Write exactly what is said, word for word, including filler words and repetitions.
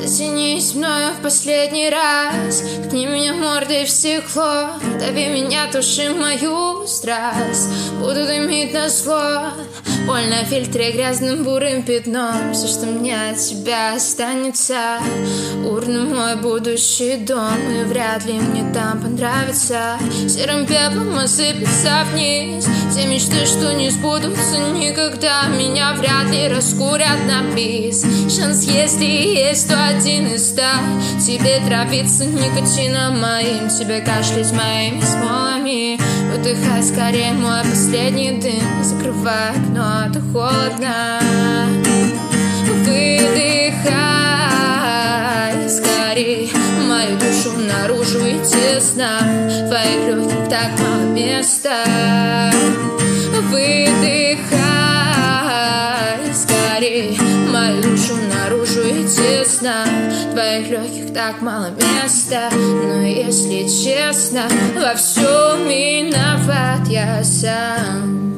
Затянись мною в последний раз, ткни меня мордой в стекло, дави меня, туши мою страсть. Буду дымить на зло, боль на фильтре грязным бурым пятном. Все, что мне от тебя останется, урна мой будущий дом. И вряд ли мне там понравится серым пеплом осыпется вниз все мечты, что не сбудутся никогда. Меня вряд ли раскурят на бис. Шанс, если есть, то один из ста. Тебе травиться никотином моим, тебе кашлять моими смолами, выдыхай скорее мой последний дым. Закрывай окно, а то холодно. Выдыхай скорее мою душу наружу и тесно. В твоих легких так мало места. Выдыхай скорее мою душу наружу и тесно. В твоих легких так мало места. Но если честно, во всем виноват я сам.